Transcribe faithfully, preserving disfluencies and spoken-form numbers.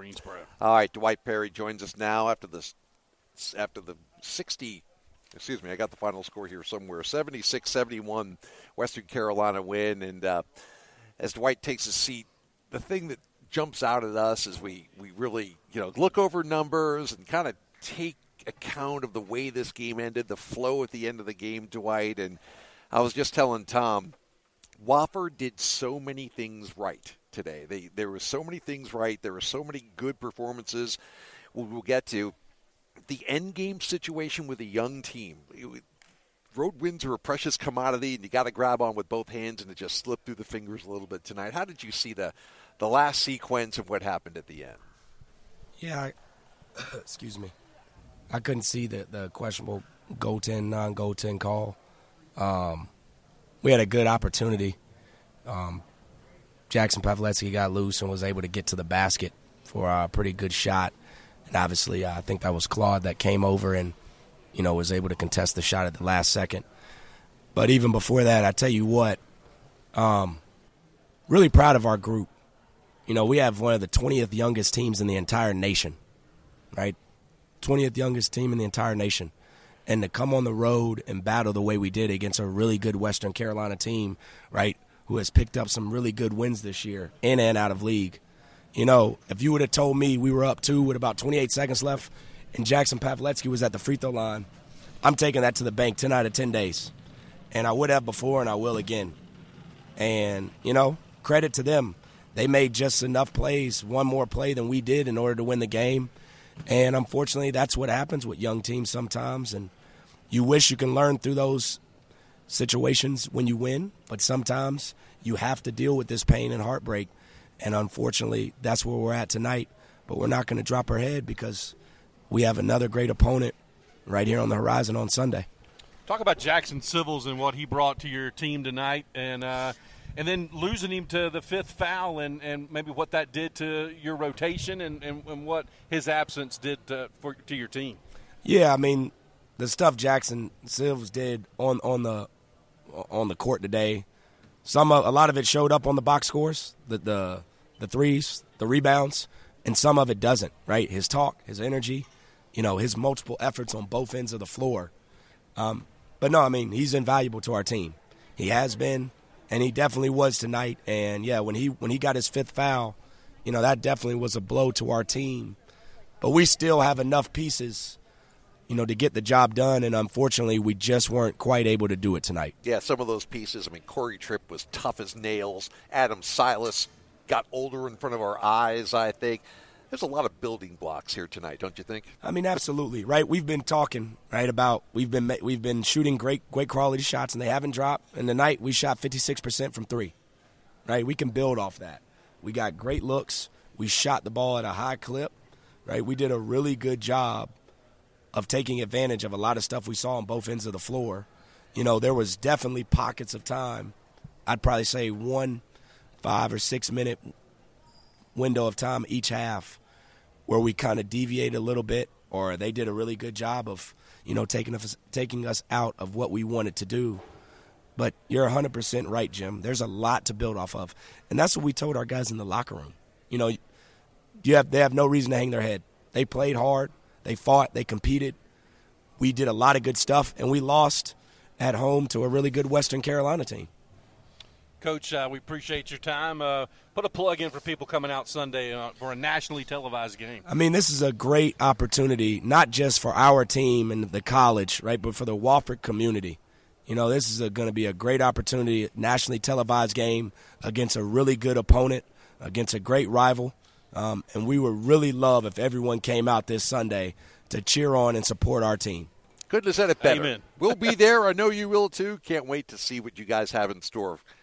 Greensboro. All right, Dwight Perry joins us now after the after the sixty. Excuse me, I got the final score here somewhere. seventy-six seventy-one Western Carolina win, and uh, as Dwight takes his seat, the thing that jumps out at us is we we really you know look over numbers and kind of take account of the way this game ended, the flow at the end of the game, Dwight. And I was just telling Tom, Wofford did so many things right today. They there were so many things right. There were so many good performances. We'll, we'll get to the end game situation with a young team. It, road wins are a precious commodity, and you got to grab on with both hands, and it just slipped through the fingers a little bit tonight. How did you see the the last sequence of what happened at the end? Yeah, I, excuse me. I couldn't see the, the questionable goaltend, non-goaltend call. Um, we had a good opportunity. Um, Jackson Pavletsky got loose and was able to get to the basket for a pretty good shot. And obviously, uh, I think that was Claude that came over and, you know, was able to contest the shot at the last second. But even before that, I tell you what, um, really proud of our group. You know, we have one of the twentieth youngest teams in the entire nation, right? twentieth youngest team in the entire nation. And to come on the road and battle the way we did against a really good Western Carolina team, right, who has picked up some really good wins this year in and out of league. You know, if you would have told me we were up two with about twenty-eight seconds left and Jackson Pavletsky was at the free throw line, I'm taking that to the bank ten out of ten days. And I would have before and I will again. And, you know, credit to them. They made just enough plays, one more play than we did in order to win the game. And unfortunately, that's what happens with young teams sometimes. And you wish you can learn through those situations when you win, but sometimes you have to deal with this pain and heartbreak. And unfortunately, that's where we're at tonight. But we're not going to drop our head because we have another great opponent right here on the horizon on Sunday. Talk about Jackson Civils and what he brought to your team tonight, and uh, and then losing him to the fifth foul, and, and maybe what that did to your rotation, and, and, and what his absence did to, for to your team. Yeah, I mean, the stuff Jackson Civils did on on the on the court today. Some of, a lot of it showed up on the box scores, the, the the threes, the rebounds, and some of it doesn't, right? His talk, his energy, you know, his multiple efforts on both ends of the floor. Um, but, no, I mean, he's invaluable to our team. He has been, and he definitely was tonight. And, yeah, when he when he got his fifth foul, you know, that definitely was a blow to our team. But we still have enough pieces, you know, to get the job done, and unfortunately we just weren't quite able to do it tonight. Yeah, some of those pieces, I mean, Corey Tripp was tough as nails. Adam Silas got older in front of our eyes, I think. There's a lot of building blocks here tonight, don't you think? I mean, absolutely, right? We've been talking, right, about we've been we've been shooting great great quality shots, and they haven't dropped. And tonight we shot fifty-six percent from three, right? We can build off that. We got great looks. We shot the ball at a high clip, right? We did a really good job of taking advantage of a lot of stuff we saw on both ends of the floor. You know, there was definitely pockets of time. I'd probably say one five or six minute window of time each half where we kind of deviated a little bit, or they did a really good job of, you know, taking us, taking us out of what we wanted to do. But you're one hundred percent right, Jim. There's a lot to build off of. And that's what we told our guys in the locker room. You know, you have they have no reason to hang their head. They played hard. They fought. They competed. We did a lot of good stuff, and we lost at home to a really good Western Carolina team. Coach, uh, we appreciate your time. Uh, put a plug in for people coming out Sunday uh, for a nationally televised game. I mean, this is a great opportunity, not just for our team and the college, right, but for the Wofford community. You know, this is going to be a great opportunity, nationally televised game against a really good opponent, against a great rival. Um, and we would really love if everyone came out this Sunday to cheer on and support our team. Couldn't have said it better. Amen. We'll be there. I know you will, too. Can't wait to see what you guys have in store